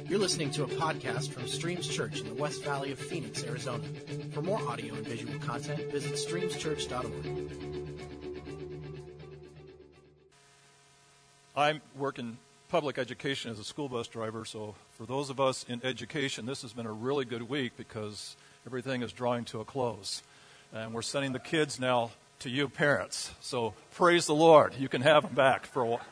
You're listening to a podcast from Streams Church in the West Valley of Phoenix, Arizona. For more audio and visual content, visit streamschurch.org. I work in public education as a school bus driver, so for those of us in education, this has been a really good week because everything is drawing to a close. And we're sending the kids now to you parents. So praise the Lord. You can have them back for a while.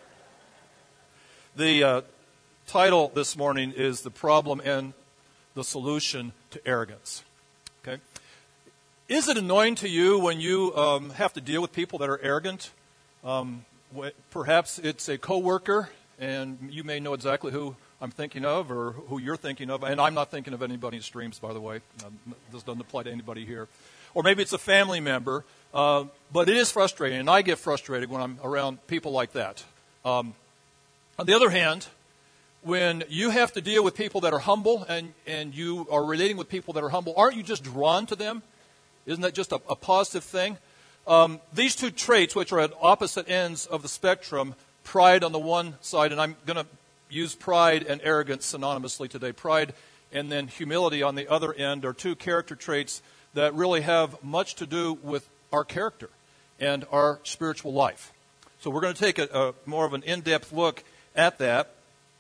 The title this morning is The Problem and the Solution to Arrogance. Okay? Is it annoying to you when you have to deal with people that are arrogant? Perhaps it's a coworker, and you may know exactly who I'm thinking of or who you're thinking of. And I'm not thinking of anybody in Streams, by the way. This doesn't apply to anybody here. Or maybe it's a family member. But it is frustrating, and I get frustrated when I'm around people like that. On the other hand, when you have to deal with people that are humble and you are relating with people that are humble, aren't you just drawn to them? Isn't that just a positive thing? These two traits, which are at opposite ends of the spectrum, pride on the one side, and I'm going to use pride and arrogance synonymously today. Pride and then humility on the other end are two character traits that really have much to do with our character and our spiritual life. So we're going to take a more of an in-depth look at that.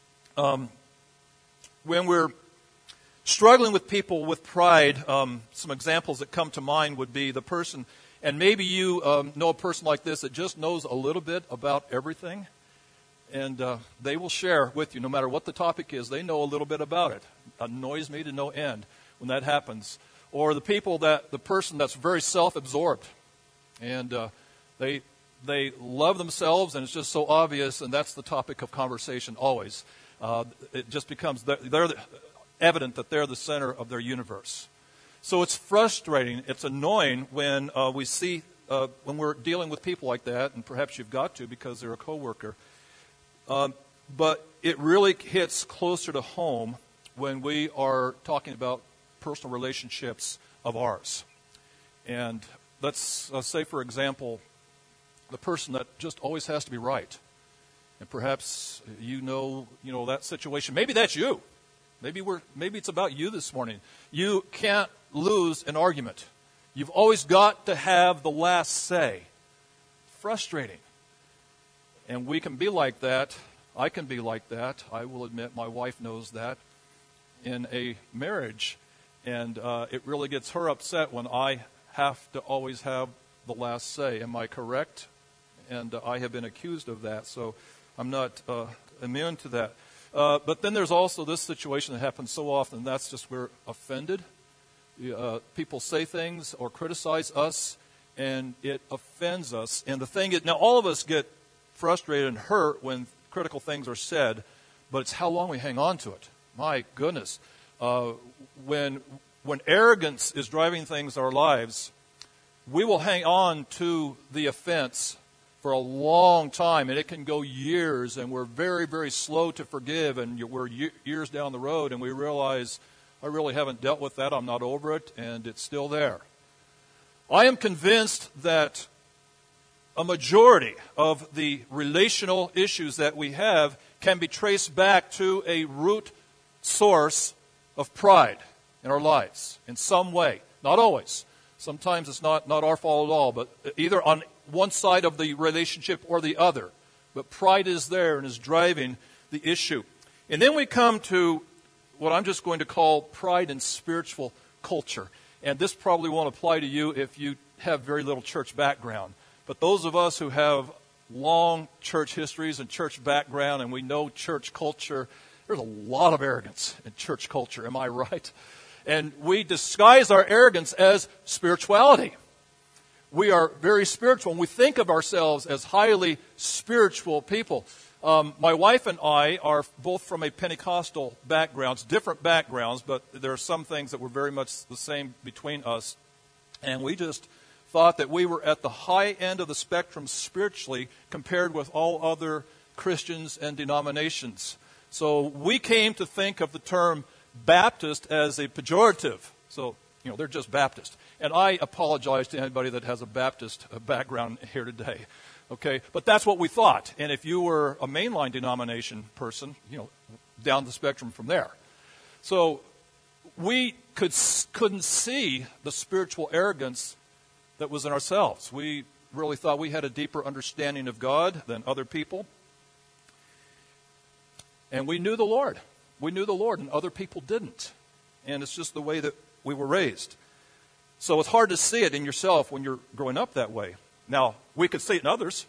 When we're struggling with people with pride, some examples that come to mind would be the person, and maybe you know a person like this that just knows a little bit about everything, and they will share with you, no matter what the topic is, they know a little bit about it. Annoys me to no end when that happens. Or the person that's very self-absorbed, and they love themselves, and it's just so obvious, and that's the topic of conversation always. It just becomes they're evident that they're the center of their universe. So it's frustrating, it's annoying when we see when we're dealing with people like that, and perhaps you've got to because they're a coworker. But it really hits closer to home when we are talking about personal relationships of ours. And let's say, for example, the person that just always has to be right. And perhaps you know that situation. Maybe that's you. Maybe it's about you this morning. You can't lose an argument. You've always got to have the last say. Frustrating. And we can be like that. I can be like that. I will admit my wife knows that in a marriage. And it really gets her upset when I have to always have the last say. Am I correct? And I have been accused of that, so I'm not immune to that. But then there's also this situation that happens so often, that's just we're offended. People say things or criticize us, and it offends us. And the thing is, now all of us get frustrated and hurt when critical things are said, but it's how long we hang on to it. My goodness. When arrogance is driving things in our lives, we will hang on to the offense for a long time, and it can go years, and we're very, very slow to forgive, and we're years down the road, and we realize, I really haven't dealt with that, I'm not over it, and it's still there. I am convinced that a majority of the relational issues that we have can be traced back to a root source of pride in our lives in some way. Not always. Sometimes it's not our fault at all, but either on one side of the relationship or the other. But pride is there and is driving the issue. And then we come to what I'm just going to call pride in spiritual culture. And this probably won't apply to you if you have very little church background. But those of us who have long church histories and church background and we know church culture, there's a lot of arrogance in church culture, am I right? And we disguise our arrogance as spirituality. We are very spiritual, and we think of ourselves as highly spiritual people. My wife and I are both from a Pentecostal backgrounds, different backgrounds, but there are some things that were very much the same between us. And we just thought that we were at the high end of the spectrum spiritually compared with all other Christians and denominations. So we came to think of the term Baptist as a pejorative. So, they're just Baptist. And I apologize to anybody that has a Baptist background here today. Okay, but that's what we thought. And if you were a mainline denomination person, down the spectrum from there. So we couldn't see the spiritual arrogance that was in ourselves. We really thought we had a deeper understanding of God than other people. And we knew the Lord. We knew the Lord, and other people didn't. And it's just the way that we were raised. So it's hard to see it in yourself when you're growing up that way. Now, we could see it in others.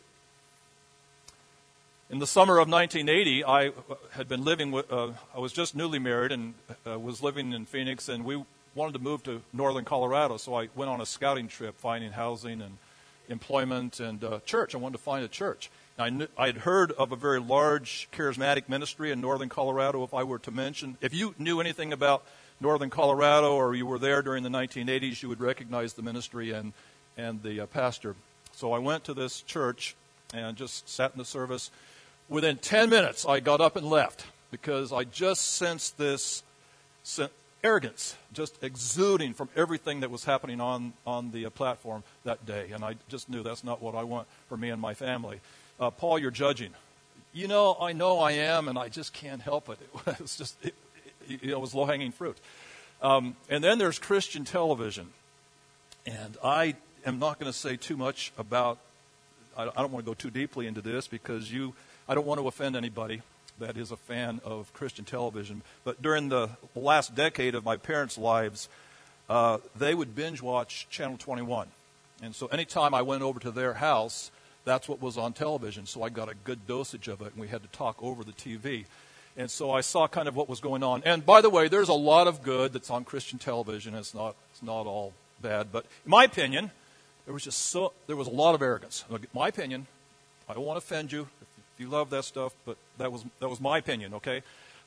In the summer of 1980, I had been living with, I was just newly married and was living in Phoenix, and we wanted to move to northern Colorado, so I went on a scouting trip finding housing and employment and church. I wanted to find a church. I had heard of a very large charismatic ministry in northern Colorado. If I were to mention, if you knew anything about northern Colorado or you were there during the 1980s, you would recognize the ministry and the pastor. So I went to this church and just sat in the service. Within 10 minutes, I got up and left because I just sensed this arrogance just exuding from everything that was happening on the platform that day. And I just knew that's not what I want for me and my family. Paul, you're judging. I know I am, and I just can't help it. It was just, it was low-hanging fruit. And then there's Christian television. And I am not going to say too much about, I don't want to go too deeply into this because I don't want to offend anybody that is a fan of Christian television. But during the last decade of my parents' lives, they would binge watch Channel 21. And so anytime I went over to their house, that's what was on television. So I got a good dosage of it, and we had to talk over the TV. And so I saw kind of what was going on. And by the way, there's a lot of good that's on Christian television. It's not all bad. But in my opinion, there was a lot of arrogance. In my opinion, I don't want to offend you if you love that stuff, but that was my opinion, okay?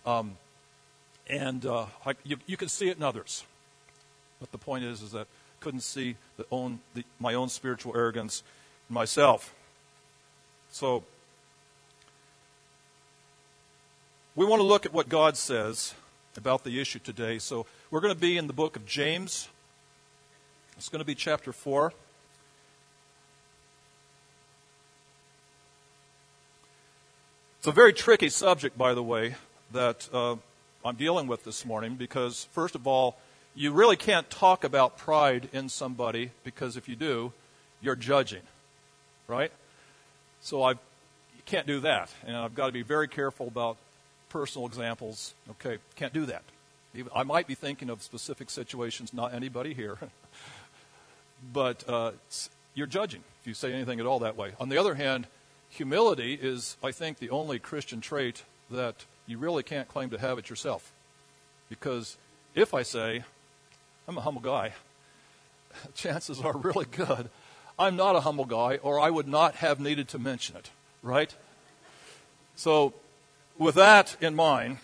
You can see it in others. But the point is that I couldn't see my own spiritual arrogance in myself. So we want to look at what God says about the issue today. So we're going to be in the book of James. It's going to be chapter 4. It's a very tricky subject, by the way, that I'm dealing with this morning because, first of all, you really can't talk about pride in somebody because if you do, you're judging, right? So you can't do that, and I've got to be very careful about personal examples. Okay, can't do that. I might be thinking of specific situations, not anybody here, but you're judging if you say anything at all that way. On the other hand, humility is, I think, the only Christian trait that you really can't claim to have it yourself. Because if I say, I'm a humble guy, chances are really good I'm not a humble guy, or I would not have needed to mention it, right? So with that in mind,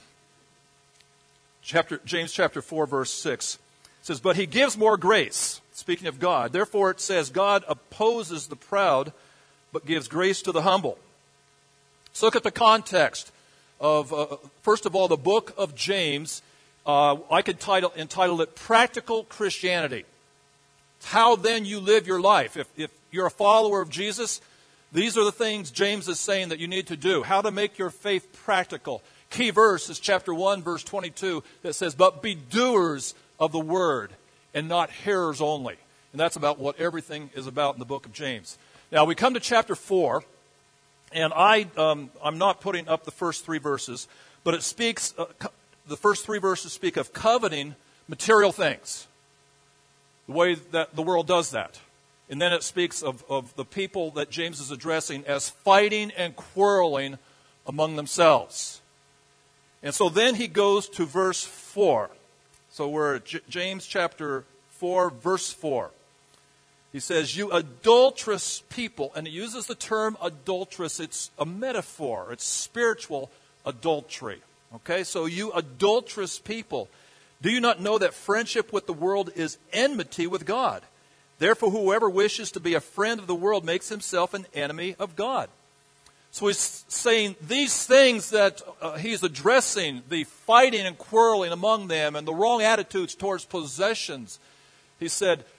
James chapter 4, verse 6 says, "But he gives more grace," speaking of God. "Therefore it says, God opposes the proud, but gives grace to the humble." Let's look at the context of, first of all, the book of James. I could entitle it Practical Christianity. How then you live your life. If you're a follower of Jesus, these are the things James is saying that you need to do. How to make your faith practical. Key verse is chapter 1, verse 22, that says, "But be doers of the word, and not hearers only." And that's about what everything is about in the book of James. Now, we come to chapter 4, and I'm not putting up the first three verses, but it speaks, the first three verses speak of coveting material things, the way that the world does that. And then it speaks of the people that James is addressing as fighting and quarreling among themselves. And so then he goes to verse 4. So we're at James chapter 4, verse 4. He says, "You adulterous people," and he uses the term adulterous. It's a metaphor. It's spiritual adultery. Okay, so "you adulterous people, do you not know that friendship with the world is enmity with God? Therefore, whoever wishes to be a friend of the world makes himself an enemy of God." So he's saying these things that he's addressing, the fighting and quarreling among them and the wrong attitudes towards possessions. He said,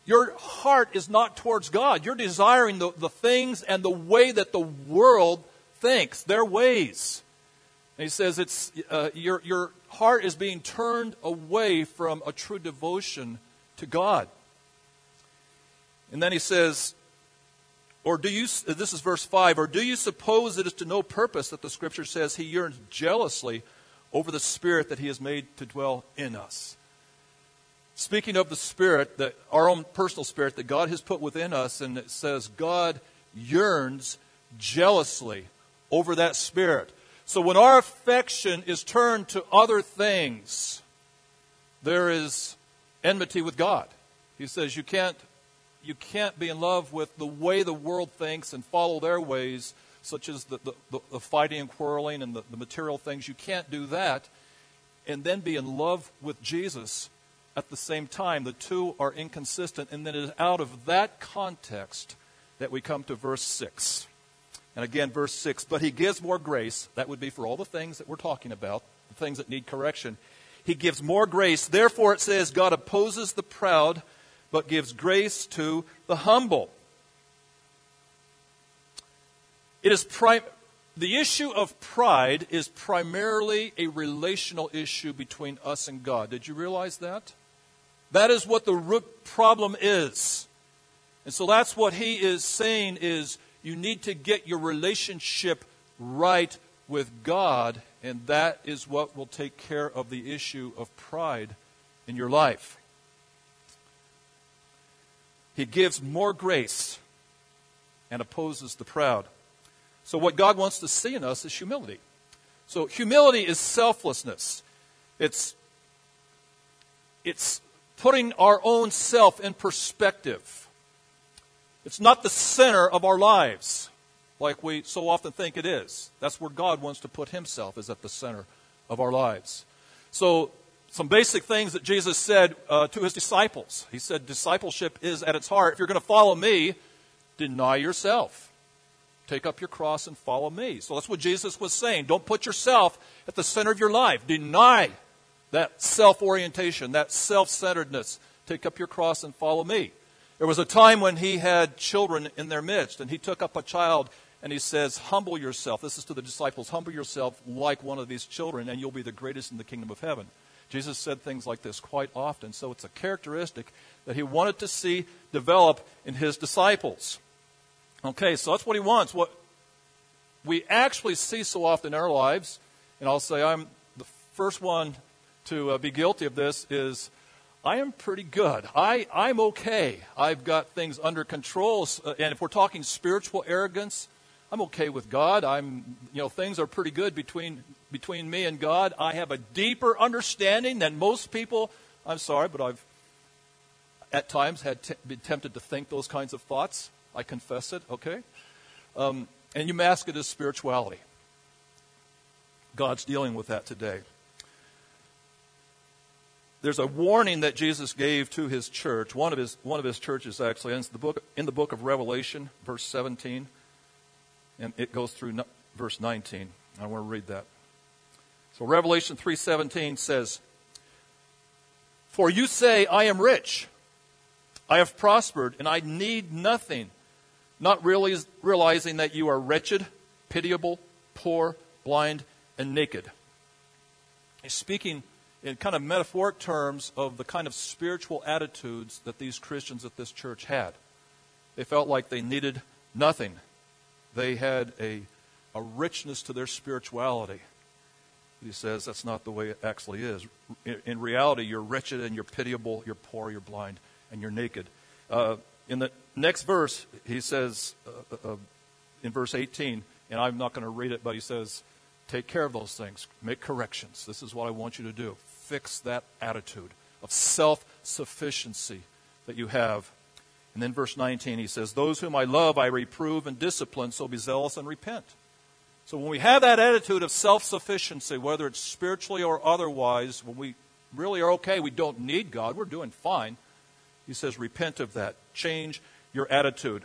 your heart is not towards God. You're desiring the things and the way that the world thinks, their ways. And he says it's your heart is being turned away from a true devotion to God. And then he says, or do you, this is verse 5, or do you suppose it is to no purpose that the Scripture says he yearns jealously over the Spirit that he has made to dwell in us? Speaking of the Spirit, our own personal spirit that God has put within us, and it says God yearns jealously over that Spirit. So when our affection is turned to other things, there is enmity with God. He says you can't be in love with the way the world thinks and follow their ways, such as the fighting and quarreling and the material things. You can't do that and then be in love with Jesus at the same time. The two are inconsistent, and then it is out of that context that we come to verse 6. And again, verse 6, but he gives more grace. That would be for all the things that we're talking about, the things that need correction. He gives more grace. Therefore, it says, God opposes the proud, but gives grace to the humble. The issue of pride is primarily a relational issue between us and God. Did you realize that? That is what the root problem is. And so that's what he is saying is you need to get your relationship right with God, and that is what will take care of the issue of pride in your life. He gives more grace and opposes the proud. So what God wants to see in us is humility. So humility is selflessness. It's putting our own self in perspective. It's not the center of our lives like we so often think it is. That's where God wants to put himself, is at the center of our lives. So some basic things that Jesus said to his disciples. He said discipleship is at its heart, if you're going to follow me, deny yourself. Take up your cross and follow me. So that's what Jesus was saying. Don't put yourself at the center of your life. Deny that self-orientation, that self-centeredness. Take up your cross and follow me. There was a time when he had children in their midst, and he took up a child and he says, humble yourself. This is to the disciples. Humble yourself like one of these children, and you'll be the greatest in the kingdom of heaven. Jesus said things like this quite often. So it's a characteristic that he wanted to see develop in his disciples. Okay, so that's what he wants. What we actually see so often in our lives, and I'll say I'm the first one to be guilty of this, is I am pretty good. I'm okay. I've got things under control. And if we're talking spiritual arrogance, I'm okay with God. Things are pretty good between me and God. I have a deeper understanding than most people. I'm sorry, but I've at times been tempted to think those kinds of thoughts. I confess it, okay? And you mask it as spirituality. God's dealing with that today. There's a warning that Jesus gave to his church, one of his churches actually, and it's in the book of Revelation, verse 17, and it goes through verse 19. I want to read that. So Revelation 3:17 says, "For you say, I am rich, I have prospered, and I need nothing, not really realizing that you are wretched, pitiable, poor, blind, and naked." He's speaking in kind of metaphoric terms of the kind of spiritual attitudes that these Christians at this church had. They felt like they needed nothing. They had a richness to their spirituality. He says that's not the way it actually is. In reality, you're wretched and you're pitiable, you're poor, you're blind, and you're naked. In the next verse, he says, in verse 18, and I'm not going to read it, but he says, take care of those things. Make corrections. This is what I want you to do. Fix that attitude of self-sufficiency that you have. And then verse 19, he says, those whom I love I reprove and discipline, so be zealous and repent. So when we have that attitude of self-sufficiency, whether it's spiritually or otherwise, when we really are okay, we don't need God, we're doing fine, he says repent of that. Change your attitude.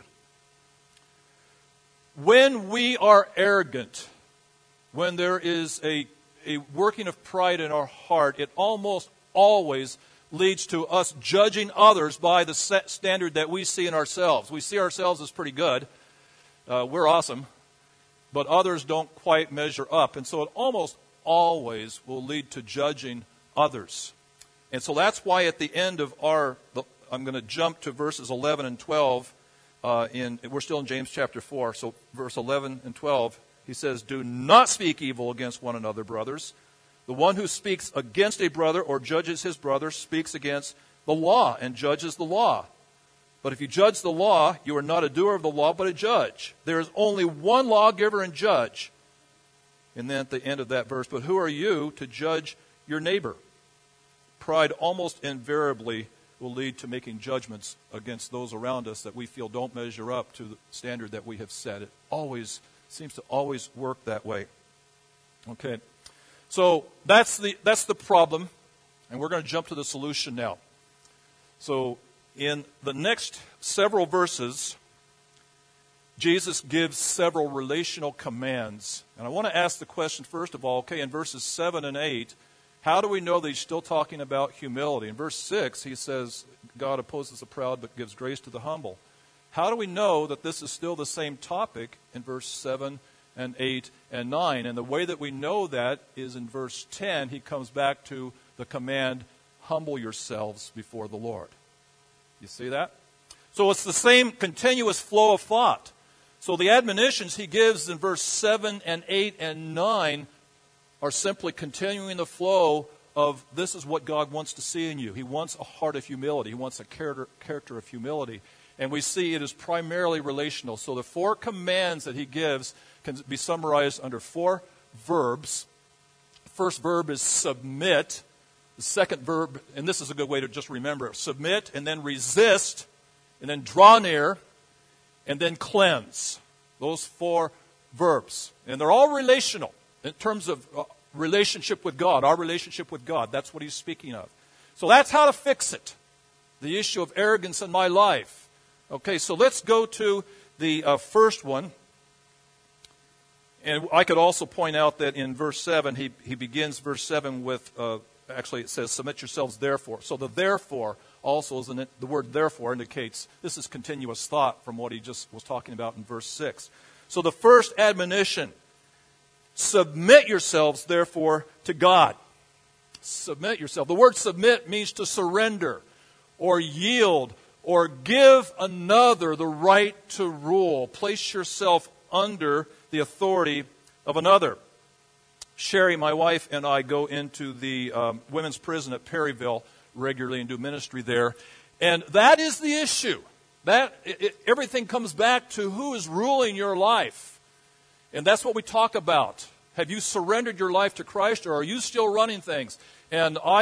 When we are arrogant, when there is a working of pride in our heart, it almost always leads to us judging others by the standard that we see in ourselves. We see ourselves as pretty good. We're awesome. But others don't quite measure up. And so it almost always will lead to judging others. And so that's why at the end of I'm going to jump to verses 11 and 12. We're still in James chapter 4. So verse 11 and 12, he says, "Do not speak evil against one another, brothers. The one who speaks against a brother or judges his brother speaks against the law and judges the law. But if you judge the law, you are not a doer of the law, but a judge. There is only one lawgiver and judge." And then at the end of that verse, "But who are you to judge your neighbor?" Pride almost invariably will lead to making judgments against those around us that we feel don't measure up to the standard that we have set. It always seems to always work that way. Okay. So that's the problem, and we're going to jump to the solution now. So in the next several verses, Jesus gives several relational commands. And I want to ask the question, first of all, okay, in verses 7 and 8, how do we know that he's still talking about humility? In verse 6, he says, God opposes the proud but gives grace to the humble. How do we know that this is still the same topic in verse 7 and 8 and 9? And the way that we know that is in verse 10, he comes back to the command, humble yourselves before the Lord. You see that? So it's the same continuous flow of thought. So the admonitions he gives in verse 7 and 8 and 9 are simply continuing the flow of this is what God wants to see in you. He wants a heart of humility. He wants a character of humility. And we see it is primarily relational. So the 4 commands that he gives can be summarized under 4 verbs. The first verb is submit. The second verb, and this is a good way to just remember, submit and then resist and then draw near and then cleanse. Those 4 verbs. And they're all relational in terms of relationship with God, our relationship with God. That's what he's speaking of. So that's how to fix it. The issue of arrogance in my life. Okay, so let's go to the first one. And I could also point out that in verse 7, he begins verse 7 with, actually it says, submit yourselves therefore. So the therefore also, the word therefore indicates this is continuous thought from what he just was talking about in verse 6. So the first admonition, submit yourselves therefore to God. Submit yourself. The word submit means to surrender or yield or give another the right to rule. Place yourself under the authority of another. Sherry, my wife, and I go into the women's prison at Perryville regularly and do ministry there. And that is the issue. Everything comes back to who is ruling your life. And that's what we talk about. Have you surrendered your life to Christ, or are you still running things? And I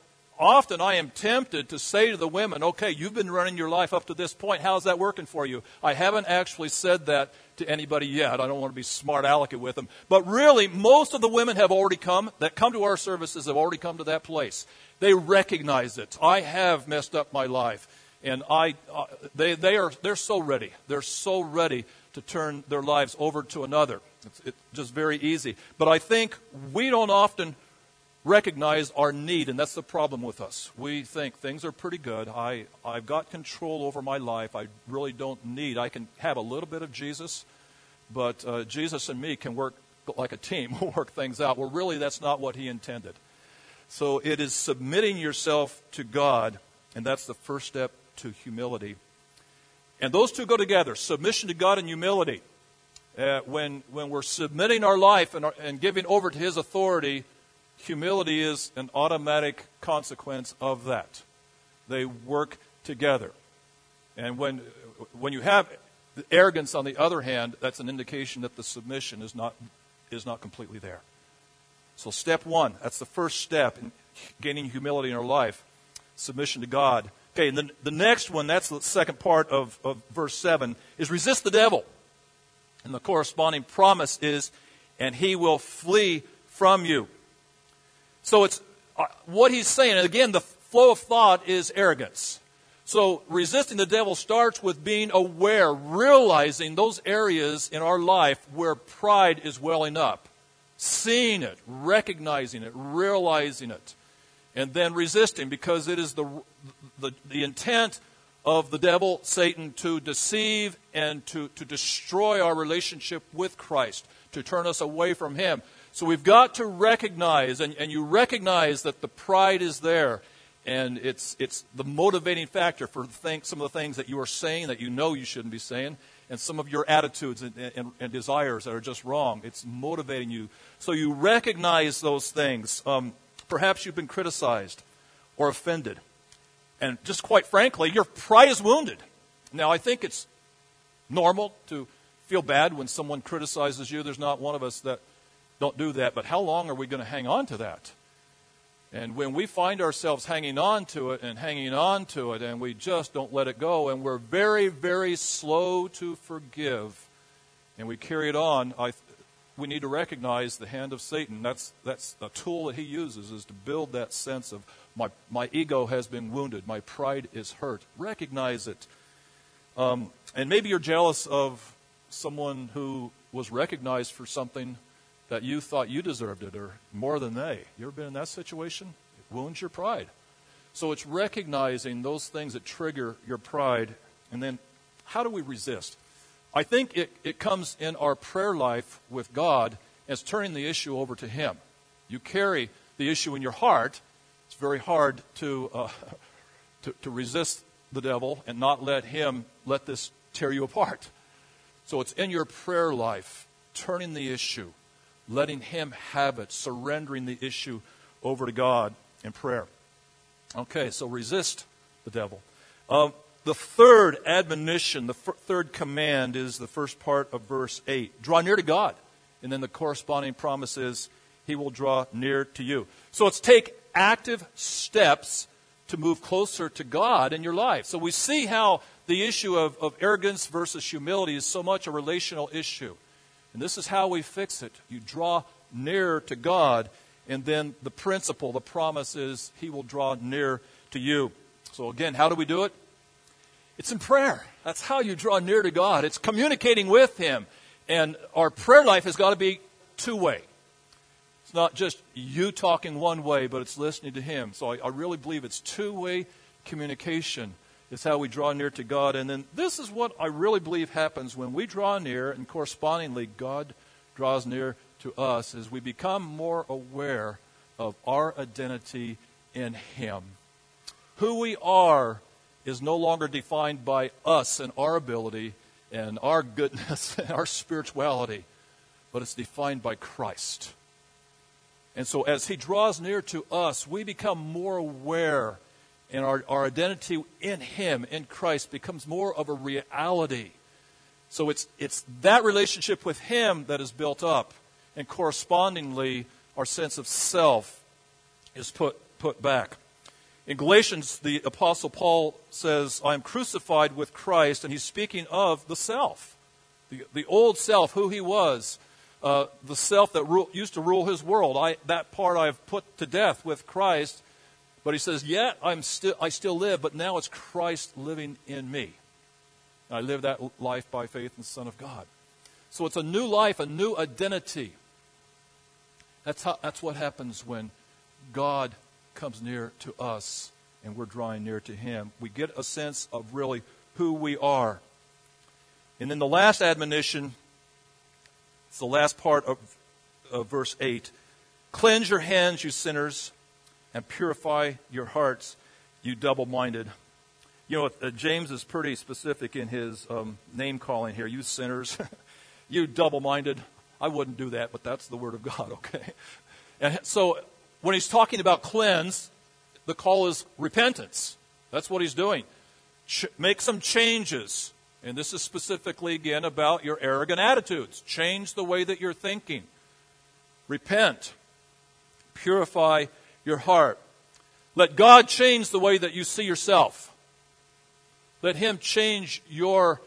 am tempted to say to the women, okay, you've been running your life up to this point. How's that working for you? I haven't actually said that to anybody yet. I don't want to be smart alecky with them. But really, most of the women that come to our services have already come to that place. They recognize it. I have messed up my life. And they're so ready. They're so ready to turn their lives over to another. It's just very easy. But I think we don't often recognize our need, and that's the problem with us. We think things are pretty good. I've got control over my life. I really don't need. I can have a little bit of Jesus, but Jesus and me can work like a team. We'll work things out. Well, really, that's not what he intended. So it is submitting yourself to God, and that's the first step to humility. And those two go together, submission to God and humility. When we're submitting our life and giving over to his authority, humility is an automatic consequence of that. They work together. And when you have arrogance, on the other hand, that's an indication that the submission is not completely there. So step 1, that's the first step in gaining humility in our life, submission to God. Okay, and the next one, that's the second part of verse 7, is resist the devil. And the corresponding promise is, and he will flee from you. So it's what he's saying, and again, the flow of thought is arrogance. So resisting the devil starts with being aware, realizing those areas in our life where pride is welling up. Seeing it, recognizing it, realizing it. and then resist him, because it is the intent of the devil, Satan, to deceive and to destroy our relationship with Christ, to turn us away from him. So we've got to recognize, and you recognize that the pride is there, and it's the motivating factor for some of the things that you are saying that you know you shouldn't be saying, and some of your attitudes and desires that are just wrong. It's motivating you. So you recognize those things. Perhaps you've been criticized or offended. And just quite frankly, your pride is wounded. Now, I think it's normal to feel bad when someone criticizes you. There's not one of us that don't do that. But how long are we going to hang on to that? And when we find ourselves hanging on to it, and we just don't let it go, and we're very, very slow to forgive, and we carry it on, we need to recognize the hand of Satan. That's a tool that he uses, is to build that sense of my ego has been wounded, my pride is hurt. Recognize it. And maybe you're jealous of someone who was recognized for something that you thought you deserved it, or more than they. You ever been in that situation? It wounds your pride. So it's recognizing those things that trigger your pride. And then how do we resist? I think it comes in our prayer life with God as turning the issue over to him. You carry the issue in your heart. It's very hard to resist the devil and not let this tear you apart. So it's in your prayer life, turning the issue, letting him have it, surrendering the issue over to God in prayer. Okay, so resist the devil. The third admonition, the third command is the first part of verse 8. Draw near to God. And then the corresponding promise is he will draw near to you. So it's take active steps to move closer to God in your life. So we see how the issue of arrogance versus humility is so much a relational issue. And this is how we fix it. You draw near to God, and then the principle, the promise is he will draw near to you. So again, how do we do it? It's in prayer. That's how you draw near to God. It's communicating with him. And our prayer life has got to be two-way. It's not just you talking one way, but it's listening to him. So I really believe it's two-way communication is how we draw near to God. And then this is what I really believe happens when we draw near, and correspondingly God draws near to us, as we become more aware of our identity in him. Who we are is no longer defined by us and our ability and our goodness and our spirituality, but it's defined by Christ. And so as he draws near to us, we become more aware, and our identity in him, in Christ, becomes more of a reality. So it's that relationship with him that is built up, and correspondingly our sense of self is put back. In Galatians, the Apostle Paul says, I am crucified with Christ, and he's speaking of the self, the old self, who he was, the self that used to rule his world. That part I've put to death with Christ. But he says, yet I still live, but now it's Christ living in me. I live that life by faith in the Son of God. So it's a new life, a new identity. That's what happens when God comes near to us and we're drawing near to him. We get a sense of really who we are. And then the last admonition, it's the last part of verse 8. Cleanse your hands, you sinners, and purify your hearts, you double-minded. You know, James is pretty specific in his name calling here. You sinners, you double-minded. I wouldn't do that, but that's the word of God, okay? And so when he's talking about cleanse, the call is repentance. That's what he's doing. Make some changes. And this is specifically, again, about your arrogant attitudes. Change the way that you're thinking. Repent. Purify your heart. Let God change the way that you see yourself. Let him change your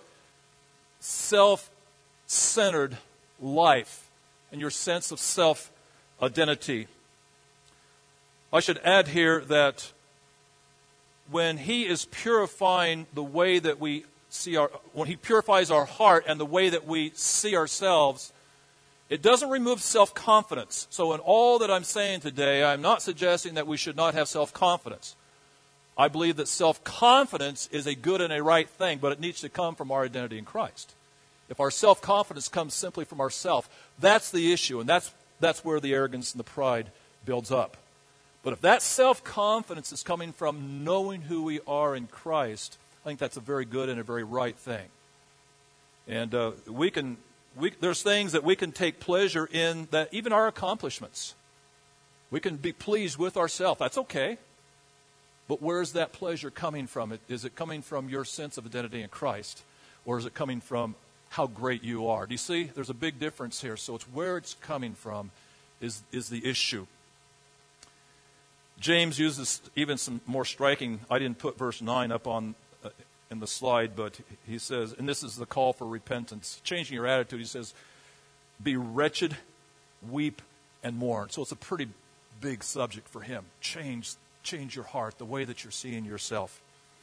self-centered life and your sense of self-identity. I should add here that when he is purifying the way that we see when he purifies our heart and the way that we see ourselves, It doesn't remove self-confidence. So in all that I'm saying today, I'm not suggesting that we should not have self-confidence. I believe that self-confidence is a good and a right thing, but it needs to come from our identity in Christ. If our self-confidence comes simply from ourselves, that's the issue, and that's where the arrogance and the pride builds up. But if that self-confidence is coming from knowing who we are in Christ, I think that's a very good and a very right thing. And there's things that we can take pleasure in, that even our accomplishments. We can be pleased with ourselves. That's okay. But where is that pleasure coming from? Is it coming from your sense of identity in Christ? Or is it coming from how great you are? Do you see? There's a big difference here. So it's where it's coming from is the issue. James uses even some more striking, I didn't put verse 9 up on in the slide, but he says, and this is the call for repentance, changing your attitude. He says, be wretched, weep, and mourn. So it's a pretty big subject for him. Change your heart, the way that you're seeing yourself.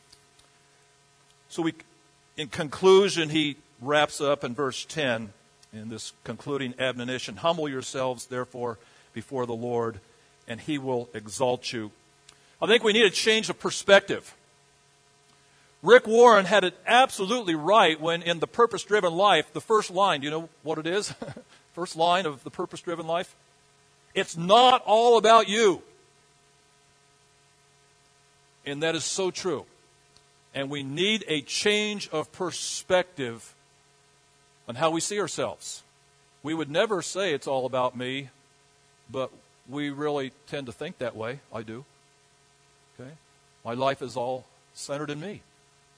So in conclusion, he wraps up in verse 10 in this concluding admonition. Humble yourselves, therefore, before the Lord, and he will exalt you. I think we need a change of perspective. Rick Warren had it absolutely right when in The Purpose-Driven Life, the first line, do you know what it is? First line of The Purpose-Driven Life? It's not all about you. And that is so true. And we need a change of perspective on how we see ourselves. We would never say it's all about me, but we really tend to think that way. I do. Okay? My life is all centered in me.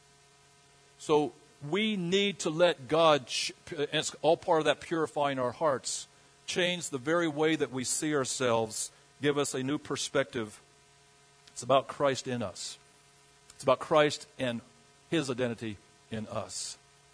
So we need to let God, and it's all part of that purifying our hearts, change the very way that we see ourselves, give us a new perspective. It's about Christ in us. It's about Christ and his identity in us.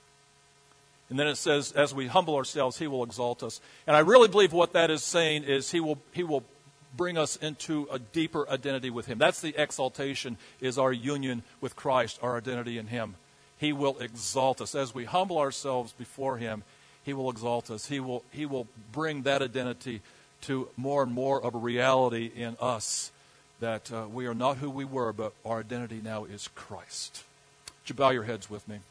And then it says, as we humble ourselves, he will exalt us. And I really believe what that is saying is he will bring us into a deeper identity with him. That's the exaltation, is our union with Christ, our identity in him. He will exalt us. As we humble ourselves before him, he will exalt us. He will bring that identity to more and more of a reality in us, that we are not who we were, but our identity now is Christ. Would you bow your heads with me?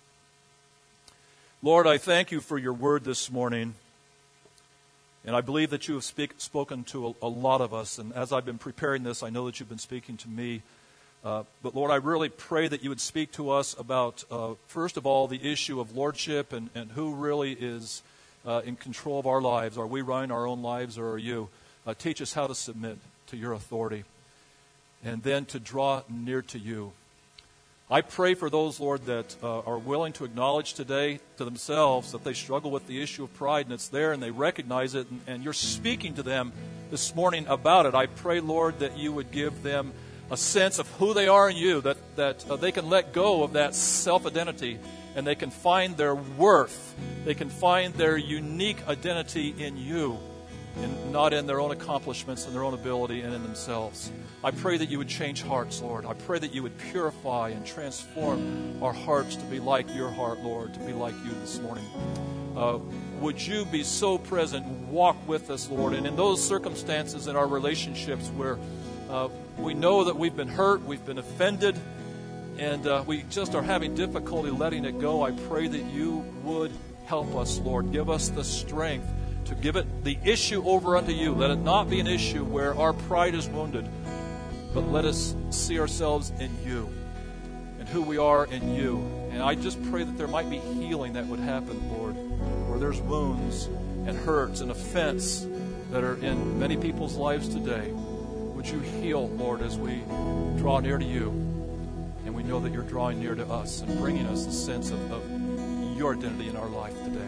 Lord, I thank you for your word this morning. And I believe that you have spoken to a lot of us. And as I've been preparing this, I know that you've been speaking to me. But Lord, I really pray that you would speak to us about, first of all, the issue of lordship and who really is in control of our lives. Are we running our own lives, or are you? Teach us how to submit to your authority, and then to draw near to you. I pray for those, Lord, that are willing to acknowledge today to themselves that they struggle with the issue of pride, and it's there, and they recognize it, and you're speaking to them this morning about it. I pray, Lord, that you would give them a sense of who they are in you, that they can let go of that self-identity, and they can find their worth. They can find their unique identity in you, and not in their own accomplishments and their own ability and in themselves. I pray that you would change hearts, Lord. I pray that you would purify and transform our hearts to be like your heart, Lord, to be like you this morning. Would you be so present, walk with us, Lord, and in those circumstances in our relationships where we know that we've been hurt, we've been offended, and we just are having difficulty letting it go, I pray that you would help us, Lord. Give us the strength to give it the issue over unto you. Let it not be an issue where our pride is wounded, but let us see ourselves in you and who we are in you. And I just pray that there might be healing that would happen, Lord, where there's wounds and hurts and offense that are in many people's lives today. Would you heal, Lord, as we draw near to you, and we know that you're drawing near to us and bringing us the sense of your identity in our life today.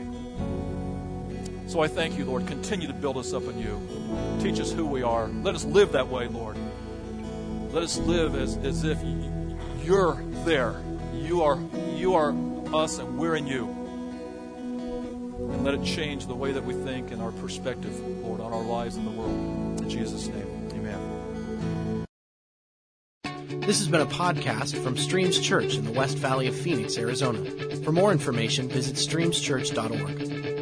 So I thank you, Lord. Continue to build us up in you. Teach us who we are. Let us live that way, Lord. Let us live as if you're there. You are us and we're in you. And let it change the way that we think and our perspective, Lord, on our lives and the world. In Jesus' name, amen. This has been a podcast from Streams Church in the West Valley of Phoenix, Arizona. For more information, visit streamschurch.org.